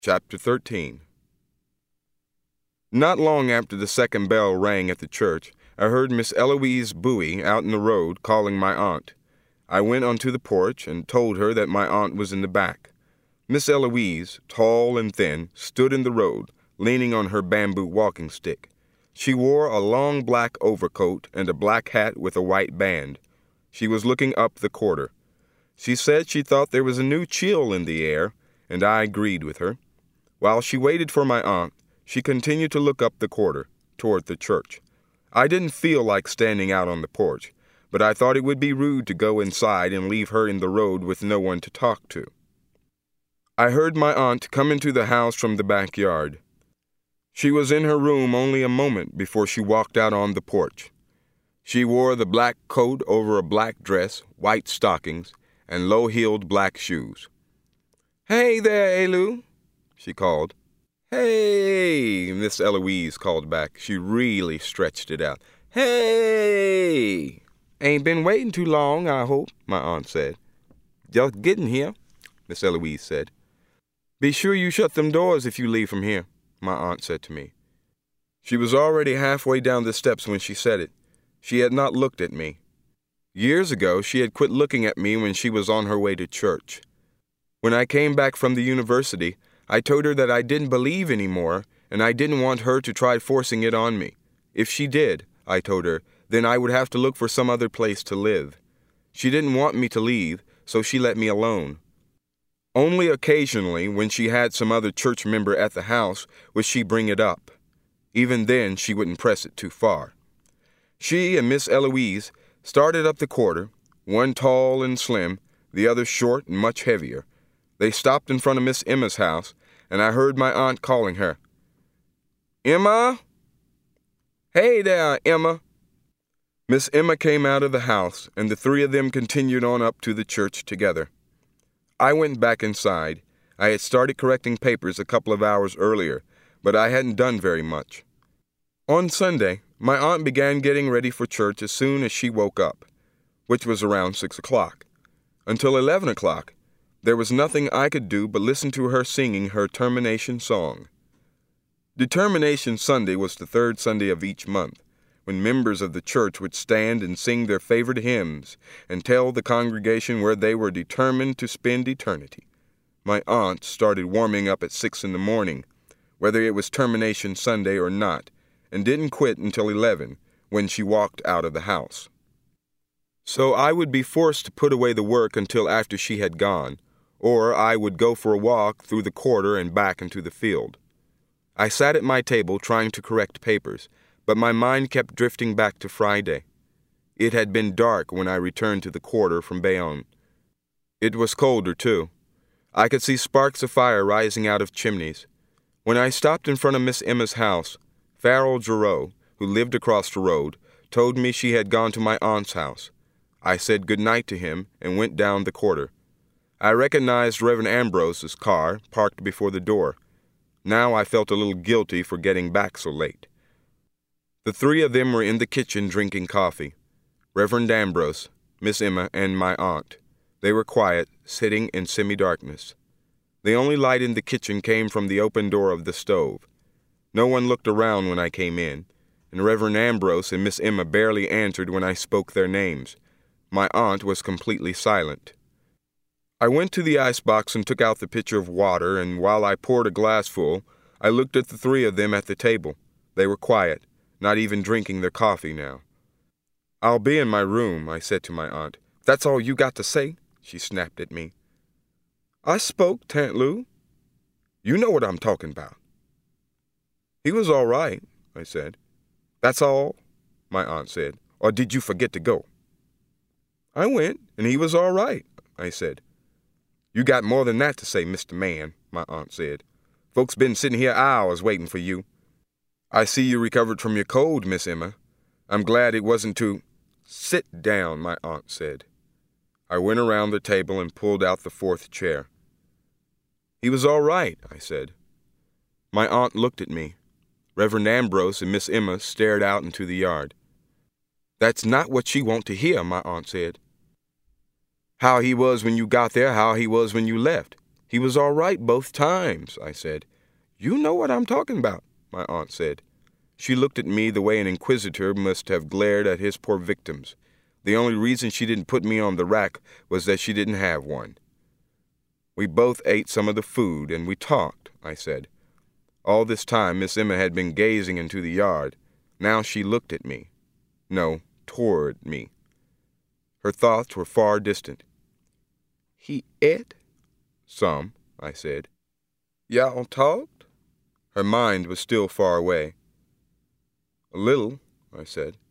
Chapter 13. Not long after the second bell rang at the church, I heard Miss Eloise Bowie out in the road calling my aunt. I went onto the porch and told her that my aunt was in the back. Miss Eloise, tall and thin, stood in the road, leaning on her bamboo walking stick. She wore a long black overcoat and a black hat with a white band. She was looking up the quarter. She said she thought there was a new chill in the air, and I agreed with her. While she waited for my aunt, she continued to look up the quarter, toward the church. I didn't feel like standing out on the porch, but I thought it would be rude to go inside and leave her in the road with no one to talk to. I heard my aunt come into the house from the backyard. She was in her room only a moment before she walked out on the porch. She wore the black coat over a black dress, white stockings, and low-heeled black shoes. "Hey there, Elu," she called. "Hey," Miss Eloise called back. She really stretched it out. "Hey! Ain't been waiting too long, I hope," my aunt said. "Just getting here," Miss Eloise said. "Be sure you shut them doors if you leave from here," my aunt said to me. She was already halfway down the steps when she said it. She had not looked at me. Years ago, she had quit looking at me when she was on her way to church. When I came back from the university, I told her that I didn't believe anymore, and I didn't want her to try forcing it on me. If she did, I told her, then I would have to look for some other place to live. She didn't want me to leave, so she let me alone. Only occasionally, when she had some other church member at the house, would she bring it up. Even then, she wouldn't press it too far. She and Miss Eloise started up the quarter, one tall and slim, the other short and much heavier. They stopped in front of Miss Emma's house, and I heard my aunt calling her. "Emma? Hey there, Emma." Miss Emma came out of the house, and the three of them continued on up to the church together. I went back inside. I had started correcting papers a couple of hours earlier, but I hadn't done very much. On Sunday, my aunt began getting ready for church as soon as she woke up, which was around 6 o'clock. Until 11 o'clock, there was nothing I could do but listen to her singing her termination song. Determination Sunday was the third Sunday of each month, when members of the church would stand and sing their favorite hymns and tell the congregation where they were determined to spend eternity. My aunt started warming up at 6 in the morning, whether it was Termination Sunday or not, and didn't quit until 11, when she walked out of the house. So I would be forced to put away the work until after she had gone, or I would go for a walk through the quarter and back into the field. I sat at my table trying to correct papers, but my mind kept drifting back to Friday. It had been dark when I returned to the quarter from Bayonne. It was colder, too. I could see sparks of fire rising out of chimneys. When I stopped in front of Miss Emma's house, Farrell Giroux, who lived across the road, told me she had gone to my aunt's house. I said good night to him and went down the quarter. I recognized Reverend Ambrose's car parked before the door. Now I felt a little guilty for getting back so late. The three of them were in the kitchen drinking coffee. Reverend Ambrose, Miss Emma, and my aunt. They were quiet, sitting in semi-darkness. The only light in the kitchen came from the open door of the stove. No one looked around when I came in, and Reverend Ambrose and Miss Emma barely answered when I spoke their names. My aunt was completely silent. I went to the icebox and took out the pitcher of water, and while I poured a glassful, I looked at the three of them at the table. They were quiet, not even drinking their coffee now. "I'll be in my room," I said to my aunt. "That's all you got to say?" She snapped at me. "I spoke, Tant Lou. You know what I'm talking about." "He was all right," I said. "That's all?" my aunt said. "Or did you forget to go?" "I went, and he was all right," I said. "You got more than that to say, Mr. Man," my aunt said. "Folks been sitting here hours waiting for you." "I see you recovered from your cold, Miss Emma. I'm glad it wasn't too—" "Sit down," my aunt said. I went around the table and pulled out the fourth chair. "He was all right," I said. My aunt looked at me. Reverend Ambrose and Miss Emma stared out into the yard. "That's not what she want to hear," my aunt said. "How he was when you got there, how he was when you left. He was all right both times, I said. You know what I'm talking about, my aunt said. She looked at me the way an inquisitor must have glared at his poor victims. The only reason she didn't put me on the rack was that she didn't have one. We both ate some of the food, and we talked, I said. All this time, Miss Emma had been gazing into the yard. Now she looked at me. No, toward me. Her thoughts were far distant. He ate? Some, I said. Y'all talked? Her mind was still far away. A little, I said.